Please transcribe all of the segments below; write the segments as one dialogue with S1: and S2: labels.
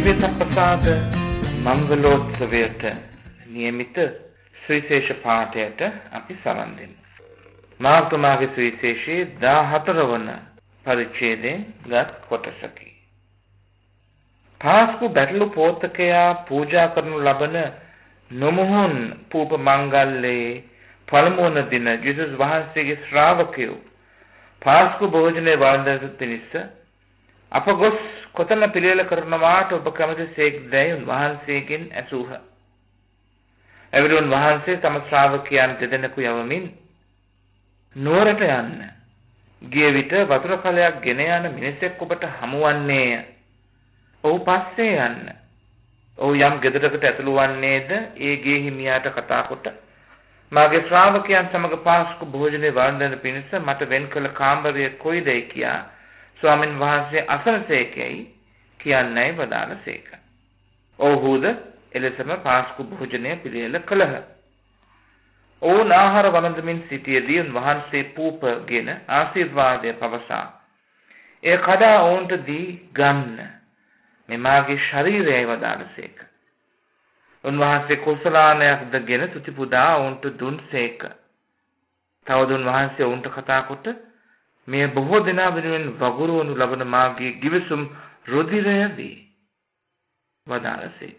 S1: දිව්‍යසප්පසාද මංගලෝත්සවයට නියමිත සුවිශේෂ පාඨයට අපි සවන් දෙමු. මාර්ගමාගේ සුවිශේෂයේ 14 වන පරිච්ඡේදයෙන් ගත් කොටසකි. පාස්කු බැටළු පෝතකයා පූජා කරනු ලබන නොමුහුන් පූප මංගල්‍යයේ පළමු වන දින ජේසුස් වහන්සේගේ ශ්‍රාවකයෝ පාස්කු භෝජනයේ වළඳන පිණිස අප ගොස් කොතන පිළිවෙල කරනවාට ඔබ කැමතිසේක්දැයි උන්වහන්සේගෙන් ඇසූහ. එවිට උන්වහන්සේ තම ශ්‍රාවකයන් දෙදෙනෙකු යවමින් නුවරට යන්න. ගිය විට වතුර කලයක් ගෙන යන මිනිසෙක් ඔබට හමුවන්නේය. ඔහු පස්සේ යන්න. ඔහු යම් ගෙදරකට ඇතුළු වන්නේද ඒ ගේ හිමියාට කතා කොට මාගේ ශ්‍රාවකයන් සමග පාස්කු භෝජනයේ වළඳන පිණිස මට වෙන් කළ කාමරය කොයිදයි කියා ස්වාමීන් වහන්සේ අසනසේකයි කියන්නයි වදාළසේක. ඔව්හුද එලෙසම පාස්කු භෝජනය පිළියෙල කළහ. ඔවුන් ආහාර වළඳමින් සිටියදී උන්වහන්සේ පූපගෙන ආශිර්වාදය පවසා එය කඩා ඔවුන්ට දී ගන්න මේ මාගේ ශරීරයයි වදාළසේක. උන්වහන්සේ කුසලානයක්ද ගෙන තුති පුදා ඔවුන්ට දුන්සේක. තවද උන්වහන්සේ ඔවුන්ට කතා කොට මේ බොහෝ දෙනා වෙනුවෙන් වගුරුවනු ලබන මාගේ ගිවිසුම් රුධිරය වේ වදාළසේක.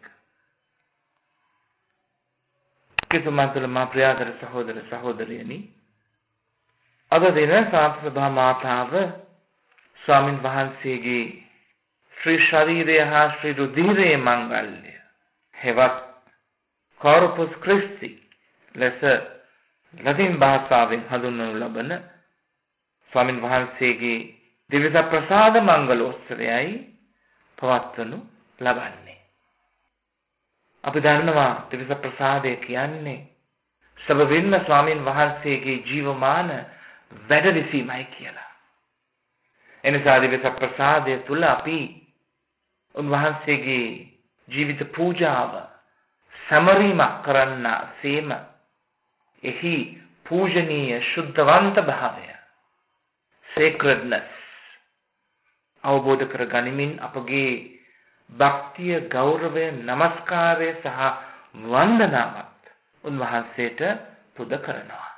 S1: කිතුමන්තුල මා ප්‍රියාදර සහෝදර සහෝදරියනි, අද දින සාන්ත සභා මාතාව ස්වාමින් වහන්සේගේ ශ්‍රී ශරීරය හා ශ්‍රී රුධිරයේ මංගල්‍ය හෙවත් කෝර්පස් ක්‍රිස්ති ලෙස ලතින් භාෂාවෙන් හඳුන්වනු ලබන ස්වාමින් වහන්සේගේ දිව්‍ය ප්‍රසාද මංගලෝත්සවයයි පවත්වනු ලබන්නේ. අපි දන්නවා දිව්‍ය ප්‍රසාදය කියන්නේ සබවින්ම ස්වාමින් වහන්සේගේ ජීවමාන වැඩවිසීමයි කියලා. එනිසා දිව්‍ය ප්‍රසාදය තුල අපි උන්වහන්සේගේ ජීවිත පූජාව සමරීමක් කරන්න සේම එහි පූජනීය ශුද්ධවන්ත භාවය sacredness අවබෝධ කර ගනිමින් අපගේ භක්තිය, ගෞරවය, නමස්කාරය සහ වන්දනාවත් උන්වහන්සේට පුද කරනවා.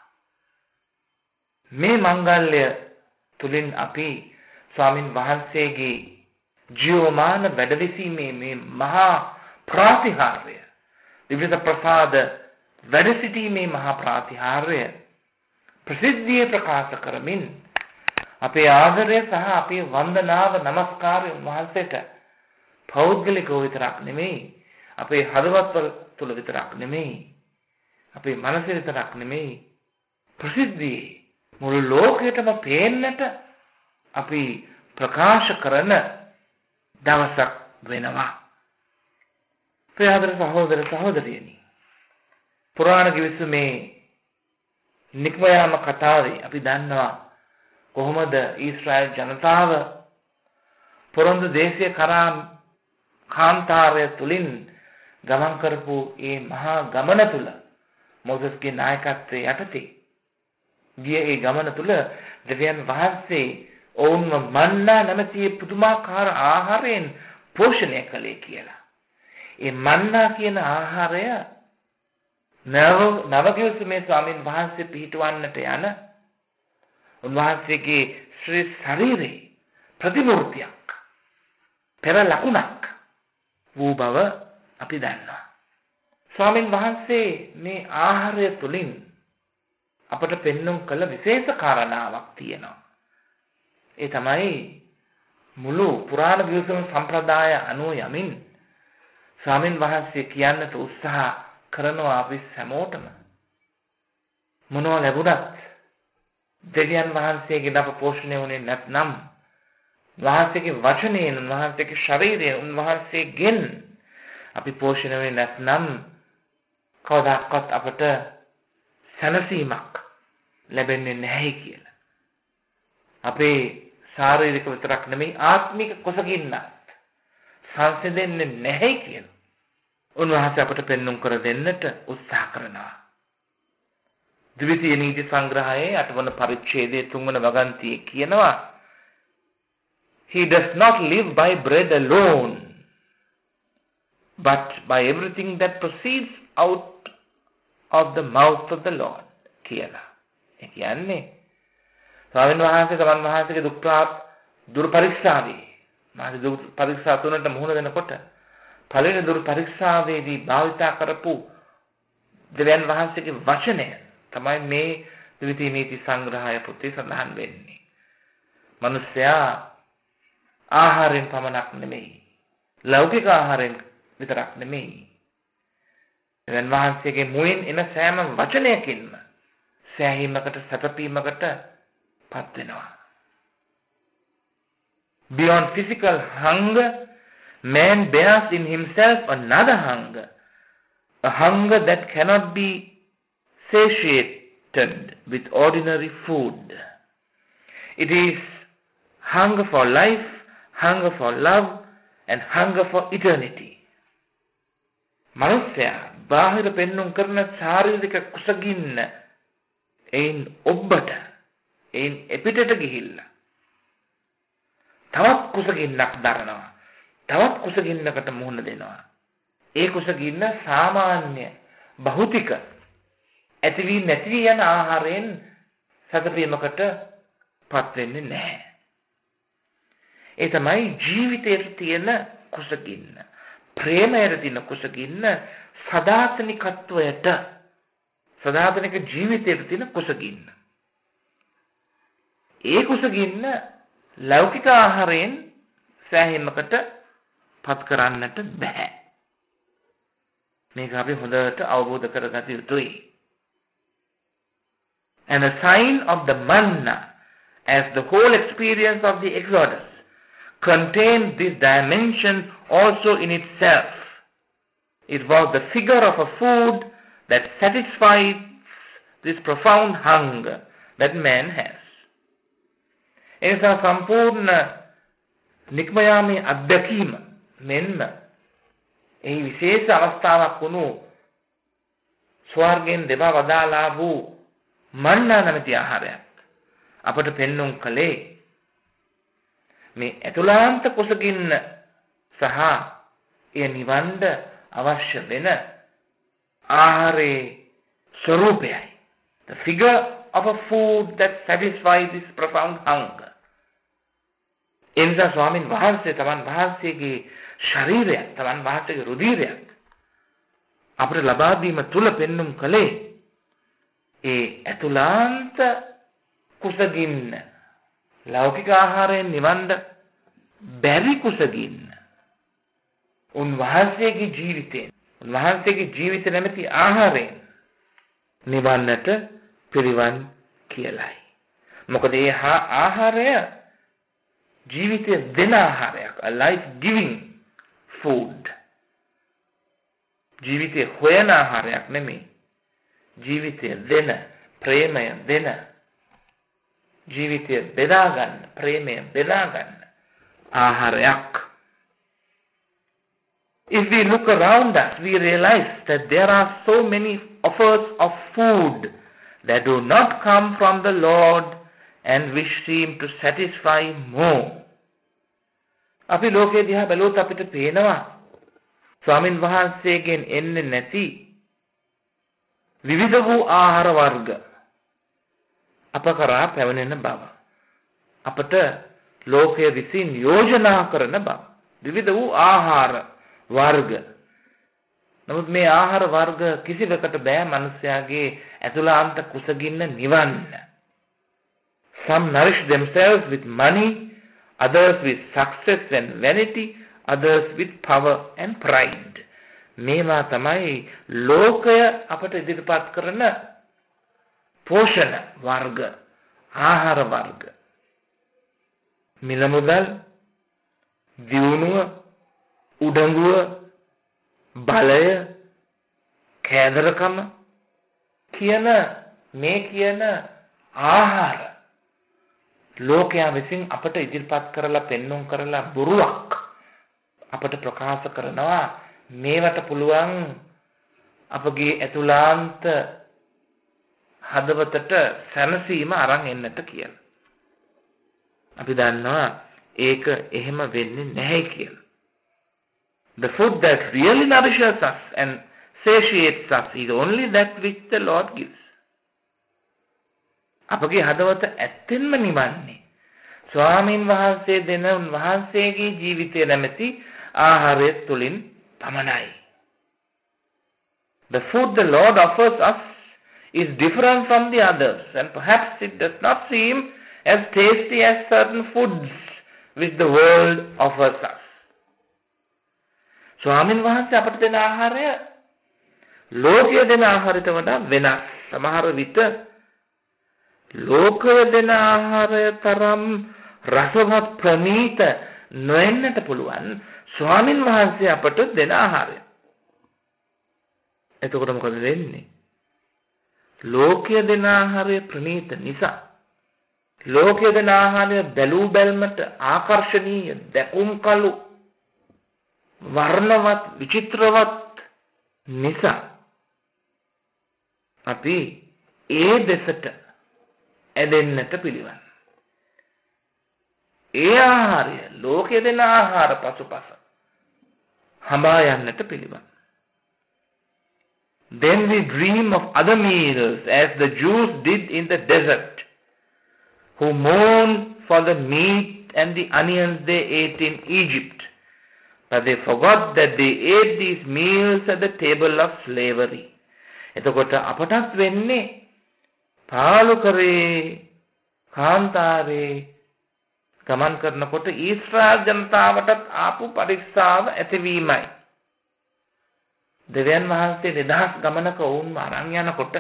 S1: මේ මංගල්‍ය තුලින් අපි ස්වාමින් වහන්සේගේ ජීවමාන වැඩවිසීමේ මේ මහා ප්‍රාතිහාර්ය, දිව්‍ය ප්‍රසාද වැඩ සිටීමේ මහා ප්‍රාතිහාර්ය ප්‍රසිද්ධියේ ප්‍රකාශ කරමින් අපේ ආදරය සහ අපේ වන්දනාව නමස්කාරය උන්වහන්සේට පෞද්ගලිකව විතරක් නෙමෙයි, අපේ හදවත් තුළ විතරක් නෙමෙයි, අපේ මනස විතරක් නෙමෙයි, ප්‍රසිද්ධියේ මුළු ලෝකයටම පේන්නට අපි ප්‍රකාශ කරන දවසක් වෙනවා. ප්‍රියදර සහෝදර සහෝදරියනි, පුරාණ ගිවිසුමේ නික්ම යාම කතාවේ අපි දන්නවා කොහොමද ඊශ්‍රායල් ජනතාව පොරොන්දු දේශය කරා කාන්තාරය තුලින් ගමන් කරපු ඒ මහා ගමන තුල මොසස්ගේ නායකත්වයේ යටතේ ගිය ඒ ගමන තුල දෙවියන් වහන්සේ ඔවුන්ව මන්නා නැමැති පුදුමාකාර ආහාරයෙන් පෝෂණය කළේ කියලා. ඒ මන්නා කියන ආහාරය නවගිවිසුමේ ස්වාමීන් වහන්සේ පිහිටවන්නට යන උන්වහන්සේගේ ශ්‍රී ශරීරේ ප්‍රතිමූර්තියක්, පෙර ලකුණක් වූ බව අපි දන්නවා. ස්වාමීන් වහන්සේ මේ ආහාරය තුලින් අපට පෙන්වුම් කළ විශේෂ කාරණාවක් තියෙනවා. ඒ තමයි මුළු පුරාණ ගිවිසුම සම්ප්‍රදාය අනුව යමින් ස්වාමීන් වහන්සේ කියන්නට උත්සාහ කරනවා අපි හැමෝටම මොනවා ලැබුණත් දෙවියන් වහන්සේගේ දප පෝෂණය වුණේ නැත්නම්, වහන්සේගේ වචනයෙන්, වහන්සේගේ ශරීරයෙන්, උන්වහන්සේගෙන් අපි පෝෂණය වෙන්නේ නැත්නම් කවදාවත් අපට සැනසීමක් ලැබෙන්නේ නැහැ කියලා. අපේ ශාරීරික විතරක් නෙමෙයි ආත්මික කුසගින්නත් සංසිඳෙන්නේ නැහැ කියලා උන්වහන්සේ අපට පෙන්වුම් කර දෙන්නට උත්සාහ කරනවා. ද්විතීය නීති සංග්‍රහයේ 8 වන පරිච්ඡේදයේ 3 වන වගන්තියේ කියනවා, He does not live by bread alone, but by everything that proceeds out of the mouth of the Lord කියලා. ඒ කියන්නේ ස්වාමීන් වහන්සේ තමන් වහන්සේගේ දුරු පරීක්ෂාවේ මාගේ දුරු පරීක්ෂා තුනට මුහුණ දෙනකොට පළවෙනි දුරු පරීක්ෂාවේදී භාවිතා කරපු දෙවියන් වහන්සේගේ වචනය තමයි මේ ද්විතීය නීති සංග්‍රහය පොතේ සඳහන් වෙන්නේ. මිනිසයා ආහාරයෙන් පමණක් නෙමෙයි, ලෞකික ආහාරයෙන් විතරක් නෙමෙයි. දෙවියන් වහන්සේගේ මුවින් එන සෑම වචනයකින්ම සෑහීමකට සැපපීමකට පත් වෙනවා. Beyond physical hunger, man bears in himself another hunger, a hunger that cannot be satiated with ordinary food. It is hunger for life, hunger for love, and hunger for eternity. මනුස්සයා බාහිර පෙන්눔 කරන ශාරීරික කුසගින්න එයින් ඔබට එයින් එපිටට ගිහිල්ලා තවත් කුසගින්නක් දරනවා. තවත් කුසගින්නකට මුහුණ දෙනවා. ඒ කුසගින්න සාමාන්‍ය භෞතික ඇති වී නැති වී යන ආහාරයෙන් සැපපීමකට පත් වෙන්නේ නැහැ. ඒ තමයි ජීවිතයේ තියෙන කුසගින්න. ප්‍රේමයේ තියෙන කුසගින්න සදාතනිකත්වයට සදාතනික ජීවිතයේ තියෙන කුසගින්න. ඒ කුසගින්න ලෞකික ආහාරයෙන් සෑහීමකට පත් කරන්නට බෑ. මේක අපි හොඳට අවබෝධ කරගත යුතුයි. And the sign of the manna, as the whole experience of the Exodus, contained this dimension also in itself. It was the figure of a food that satisfies this profound hunger that man has. එනිසා සම්පූර්ණ නික්මයාමේ අත්දැකීම මෙන්න ඒ විශේෂ අවස්ථාවක් වුණු ස්වර්ගයෙන් දෙපා වදාලා වූ මන්නා නැමැති ආහාරයක් අපට පෙන්වුම් කළේ මේ අතුලාන්ත කුසගින්න සහ එය නිවන්න අවශ්‍ය වෙන ආහාරේ ස්වરૂපයයි. The figure of a food that satisfies this profound hunger. එනිසා ස්වාමීන් වහන්සේ තමන් වහන්සේගේ ශරීරයක්, තමන් වහන්සේගේ රුධිරයක් අපට ලබා දීම තුල පෙන්눔 කළේ ඒ අතුලාන්ත කුසගින්න ලෞකික ආහාරයෙන් නිවන්න බැරි කුසගින්න උන්වහන්සේගේ ජීවිත නැමැති ආහාරයෙන් නිවන්නට පිළිවන් කියලයි. මොකද ඒ ආහාරය ජීවිතය දෙන ආහාරයක්, a life giving food. ජීවිතය හොයන ආහාරයක් නෙමෙයි. ජීවිතය දෙන, ප්‍රේමය දෙන, ජීවිතය බෙදා ගන්න, ප්‍රේමය බෙදා ගන්න ආහාරයක්. If we look around us, we realize that there are so many offers of food that do not come from the Lord and which seem to satisfy more. අපි ලෝකේ දිහා බැලුවොත් අපිට පේනවා ස්වාමින් වහන්සේගෙන් එන්නේ නැති විවිධ වූ ආහාර වර්ග අප කරා පැවනෙන බව. අපට ලෝකයේ විසින් යෝජනා කරන බව. විවිධ වූ ආහාර වර්ග. නමුත් මේ ආහාර වර්ග කිසිවකට බෑ මිනිස්යාගේ අතුලාන්ත කුසගින්න නිවන්න. Some nourish themselves with money, others with success and vanity, others with power and pride. මේවා තමයි ලෝකය අපට ඉදිරිපත් කරන පෝෂණ වර්ග, ආහාර වර්ග. මිල මුදල්, දියුණුව, උඩඟුව, බලය, කෑදරකම කියන ආහාර ලෝකයා විසින් අපට ඉදිරිපත් කරලා පෙන්වුම් කරලා බොරුවක් අපට ප්‍රකාශ කරනවා මේවට පුළුවන් අපගේ අතුලාන්ත හදවතට සැනසීම අරන් එන්නට කියලා. අපි දන්නවා ඒක එහෙම වෙන්නේ නැහැ කියලා. The food that really nourishes us and satiates us is only that which the Lord gives. අපගේ හදවත ඇත්තෙන්ම නිවන්නේ ස්වාමීන් වහන්සේ දෙන උන්වහන්සේගේ ජීවිතය නැමැති ආහාරය තුලින් පමණයි. The food the Lord offers us is different from the others, and perhaps it does not seem as tasty as certain foods which the world offers us. ස්වාමීන් වහන්සේ අපට දෙන ආහාරය ලෝකයේ දෙන ආහාරයට වඩා වෙනස්. සමහර විට ලෝකයේ දෙන ආහාරය තරම් රසවත් ප්‍රණීත නොවෙන්නට පුළුවන් ස්වාමීන් වහන්සේ අපට දෙන ආහාරය. එතකොට මොකද වෙන්නේ? ලෝකයේ දෙන ආහාරය ප්‍රණීත නිසා ලෝකයේ දෙන ආහාරය බැලූ බැල්මට ආකර්ශනීය, දැකුම් කළු, වර්ණවත්, විචිත්‍රවත් නිසා අපි ඒ දෙසට ඇදෙන්නට පිළිවන්. ඒ ආහාරය ලෝකයේ දෙන ආහාර පසුපස හඹා යන්නට පිළිවන්. Then we dream of other meals as the Jews did in the desert, who mourned for the meat and the onions they ate in Egypt, but they forgot that they ate these meals at the table of slavery. එතකොට අපටත් වෙන්නේ පාලුකරේ කාන්තාරේ ගමන් කරනකොට ඊශ්‍රායල් ජනතාවටත් ආපු පරිස්සාව ඇතිවීමයි. දෙවියන් වහන්සේ නිදහස් ගමනක වුන් අරන් යනකොට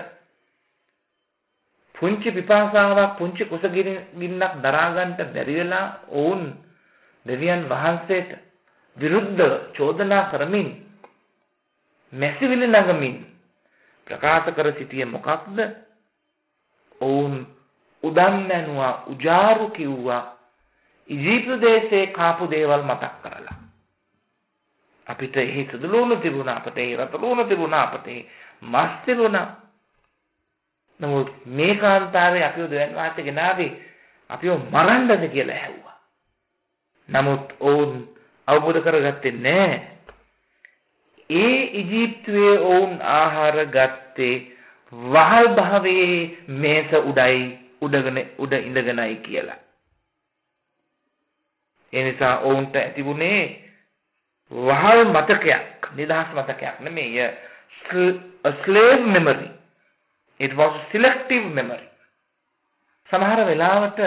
S1: පුංචි පිපාසාවක්, පුංචි කුසගින්නක් දරා ගන්නට බැරි වෙලා වුන් දෙවියන් වහන්සේට විරුද්ධ චෝදනා කරමින් මැසිවිලි නගමින් ප්‍රකාශ කර සිටියේ මොකක්ද? වුන් උදන් නැනුවා, උජාරු කිව්වා, ඉජිප්තු දේශේ කාපු දේවල් මතක් කරලා. අපිට එහි සුදුලුණු තිබුණා, අපිට එහි රතුළුණු තිබුණා, අපිට මස් තිබුණා. නමුත් මේ කාන්තාරේ අපිව දෙවියන් වහන්සේ ගෙනාවේ අපිව මරන්නද කියලා ඇහුවා. නමුත් ඔවුන් අවබෝධ කරගත්තේ නැහැ. ඒ ඉජිප්තුවේ ඔවුන් ආහාර ගත්තේ වහල් භාවයේ මේස උඩ ඉඳගෙනයි කියලා. ඒ නිසා ඔවුන්ට ඇතිවුණේ වහල් මතකයක්, නිදහස් මතකයක් නෙමෙයි. A slave memory. It was a selective memory. සමහර වෙලාවට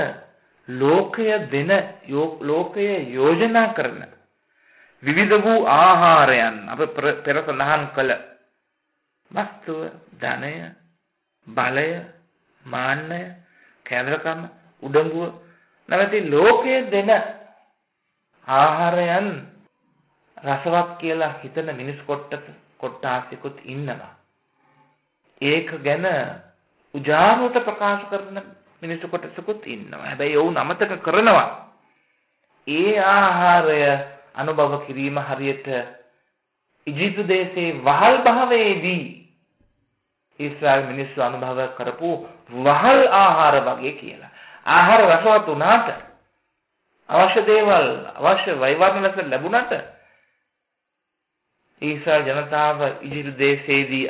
S1: ලෝකය යෝජනා කරන විවිධ වූ ආහාරයන් අප පෙර සඳහන් කළ වස්තුව, ධනය, බලය, මාන්නය, කෑදරකම, උඩඟුව නැවති ලෝකයේ දෙන ආහාරයන් රසවත් කියලා හිතන මිනිස් කොට්ටාසිකුත් ඉන්නවා. ඒක ගැන උජාරුවට ප්‍රකාශ කරන මිනිස් කොටසකුත් ඉන්නවා. හැබැයි ඔවුන් අමතක කරනවා ඒ ආහාරය අනුභව කිරීම හරියට ඉජිප්තු දේශයේ වහල් භාවයේදී ඊශ්‍රායල් මිනිස්සු අනුභව කරපු වහල් ආහාර වගේ කියලා. ආහාර රසවත් උනාට, අවශ්‍ය දේවල් අවශ්‍ය වෛවර්ණ ලෙස ලැබුණට ඊශ්‍රායල් ජනතාව ඉජිප්තු දේශයේදී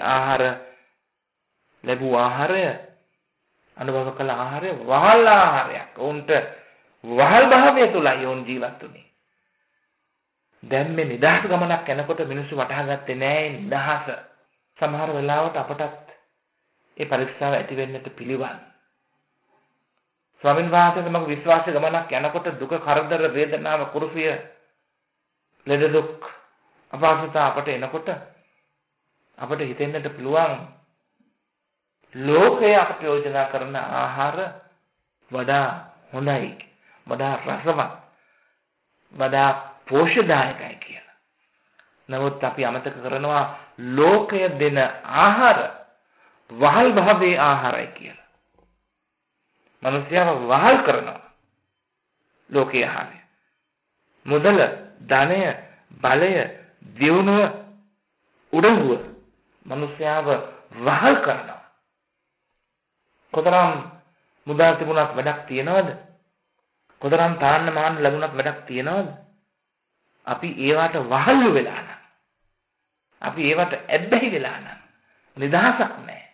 S1: ලැබූ ආහාරය, අනුභව කළ ආහාරය වහල් ආහාරයක්. ඔවුන්ට වහල් භාවය තුලයි ඔවුන් ජීවත් වුනේ. දැන් මේ නිදහස් ගමනක් යනකොට මිනිස්සු වටහා ගත්තේ නෑ නිදහස. සමහර වෙලාවට අපටත් ඒ පරීක්ෂාව ඇති වෙන්නට පිළිවන්. ස්වාමීන් වහන්සේ තමගේ විශ්වාස ගමනක් යනකොට දුක, කරදර, වේදනාව, කුරුසිය, ලෙඩ දුක්, අපහසුතා අපට එනකොට අපට හිතෙන්නට පුළුවන් ලෝකයේ අපට යෝජනා කරන ආහාර වඩා හොඳයි, වඩා රසවත්, වඩා පෝෂ්‍යදායකයි කියලා. නමුත් අපි අමතක කරනවා ලෝකය දෙන ආහාර වහල් භාවයේ ආහාරයි කියලා. මිනිස්යාව වහල් කරනවා ලෝකයේ ආහාරය. මුදල, ධනය, බලය, දියුණුව, උඩඟුව මිනිස්යාව වහල් කරනවා. කොතරම් මුදල් තිබුණත් වැඩක් තියනවද? කොතරම් තාන්න මාන්න ලැබුණත් වැඩක් තියනවද? අපි ඒවට වහල් වෙලා අපි ඒවට ඇබ්බැහි වෙලා නම් නිදහසක් නැහැ.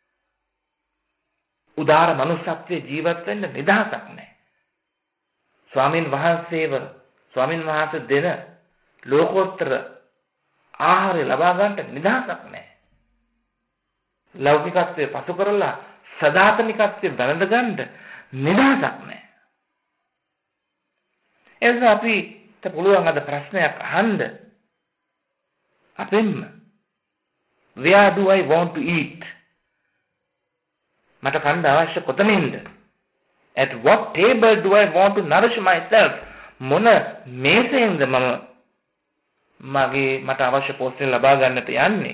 S1: උදාර මනුස්සත්වයේ ජීවත් වෙන්න නිදහසක් නැහැ. ස්වාමින් වහන්සේ දෙන ලෝකෝත්තර ආහාරය ලබා ගන්නට නිදහසක් නැහැ. ලෞකිකත්වයේ පසු කරලා සදාතනිකත්වයේ වැළඳ ගන්න නිදහසක් නැහැ. එතන අපිට පුළුවන් අද ප්‍රශ්නයක් අහන්න. අපෙන්ම where do I want to eat? මට කන්න අවශ්‍ය කොතනින්ද? At what table do I want to nourish myself? මොන මේසෙන්ද මට අවශ්‍ය පෝෂණය ලබා ගන්නට යන්නේ?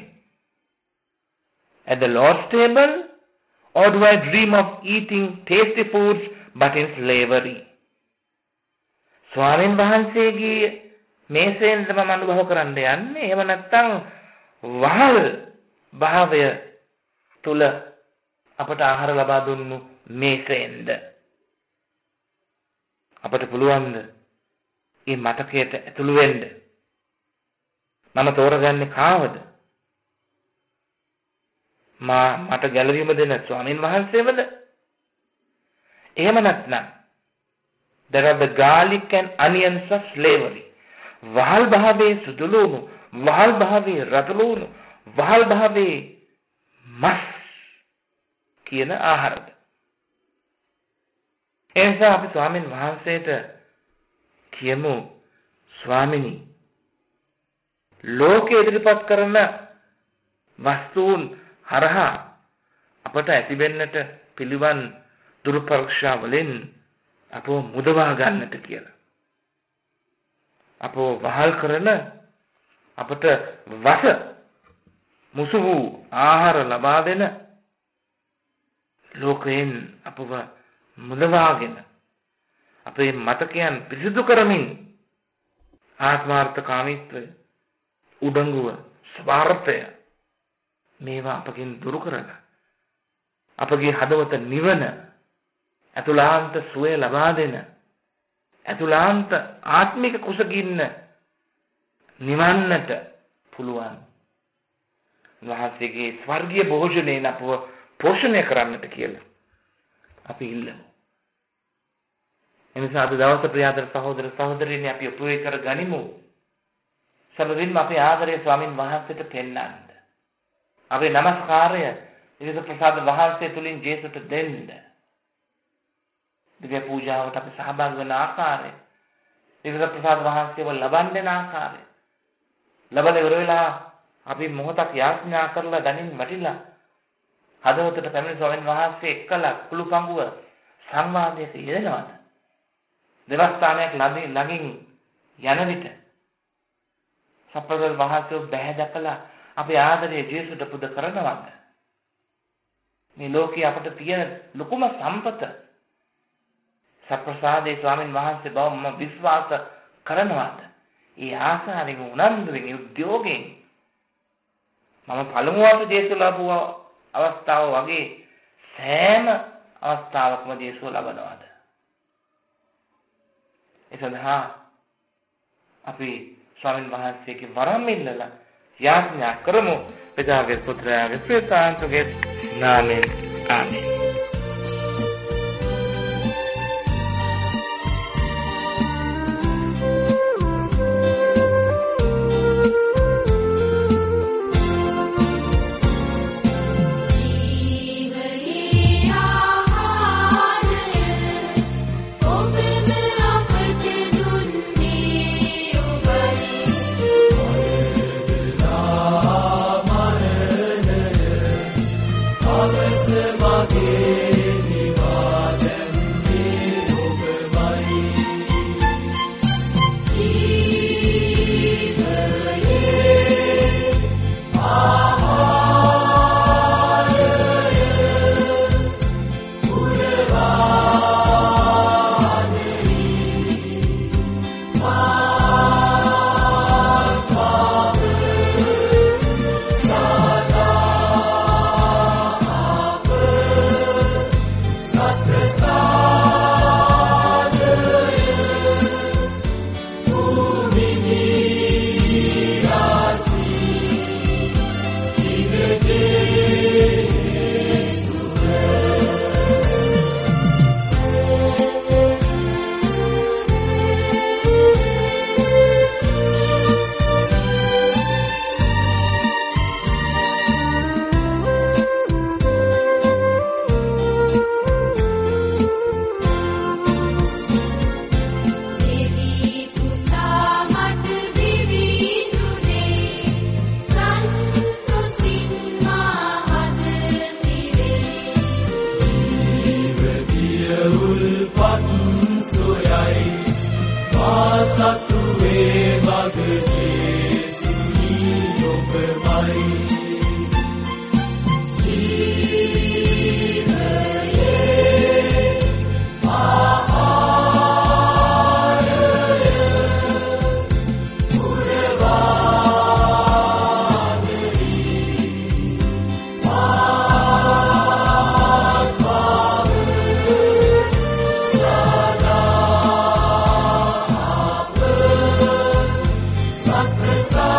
S1: At the Lord's table, or do I dream of eating tasty foods but in slavery? ස්වාමීන් වහන්සේගේ මේසෙන්ද මම අනුභව කරන්න යන්නේ? එහෙම නැත්නම් වහල් භාවය තුල අපට ආහාර ලබා දුන්නු මේසෙන්ද? අපට පුළුවන්ද මේ මතකයට ඇතුළු වෙන්න? මම තෝරගන්නේ කාවද? මට ගැළවීම දෙන ස්වාමීන් වහන්සේවද? එහෙම නැත්නම් there are the garlic and onions of slavery. වහල් භාවයේ සුදුලුණු, වහල් භාවයේ රතුළුණු, වහල් භාවයේ මස් කියන ආහාරද? එනිසා අපි ස්වාමීන් වහන්සේට කියමු, ස්වාමිනී, ලෝකයේ ඉදිරිපත් කරන වස්තුන් හරහා අපට ඇතිවෙන්නට පිළිවන් දුර්පරීක්ෂා වලින් අපව මුදවා ගන්නට කියලා. අපව වහල් කරන, අපට මුසු වූ ආහාර ලබා දෙන ලෝකයෙන් අපව මුදවාගෙන අපේ මතකයන් පිරිසිදු කරමින් ආත්මාර්ථකාමීත්වය, උඩඟුව, ස්වාර්ථය මේවා අපකින් දුරු කරලා අපගේ හදවත නිවන, අතුලාන්ත සුවය ලබා දෙන, අතුලාන්ත ආත්මික කුසගින්න නිවන්නට පුළුවන් වහන්සේගේ ස්වර්ගීය භෝජනයෙන් අපව පෝෂණය කරන්නට කියලා අපි ඉල්ලමු. එනිසා අද දවසේ ප්‍රියාදර සහෝදර සහෝදරියනි, අපි උපයෝග කර ගනිමු. සමගින්ම අපේ ආදරයේ ස්වාමින් වහන්සේට පෙන්වන්න. අපේ নমස්කාරය ඊට ප්‍රසාද වහන්සේ තුලින් ජේසුට දෙන්න. දිව්‍ය පූජාවට අපි සහභාගී වන ආකාරය, ඊට ප්‍රසාද වහන්සේව ලබන්න ආකාරය, ලබන ඉවර වෙලා අපි මොහොතක් යාඥා කරලා දනින් වටිලා හදවතට පැමිණි ස්වාමීන් වහන්සේ එක්කලා කුළුපංගුව සංවාදයක යෙදෙනවද? දෙවස්ථානයක් ළඟින් යන විට සප්පවල වහන්සේ බැහැ දැකලා අපේ ආදරයේ ජේසුට පුද කරනවද? මේ ලෝකේ අපට තියෙන ලොකුම සම්පත සප්‍රසාදේ ස්වාමීන් වහන්සේ බව මම විශ්වාස කරනවාද? ඒ ආසාවෙන්, උනන්දුවෙන්, උද්‍යෝගයෙන් මම පළමුවට ජේසු ලැබුවා අවස්ථාව වගේ සෑම අවස්ථාවකම ජේසුව ලබනවාද? ඒ සඳහා අපි ස්වාමීන් වහන්සේගේ වරම් ඉල්ලලා යාඥා කරමු. පිතාගේ පුත්‍රයාගේ ප්‍රේතාන්තගේ නාමයෙන් ආමේන්.
S2: Magi Sa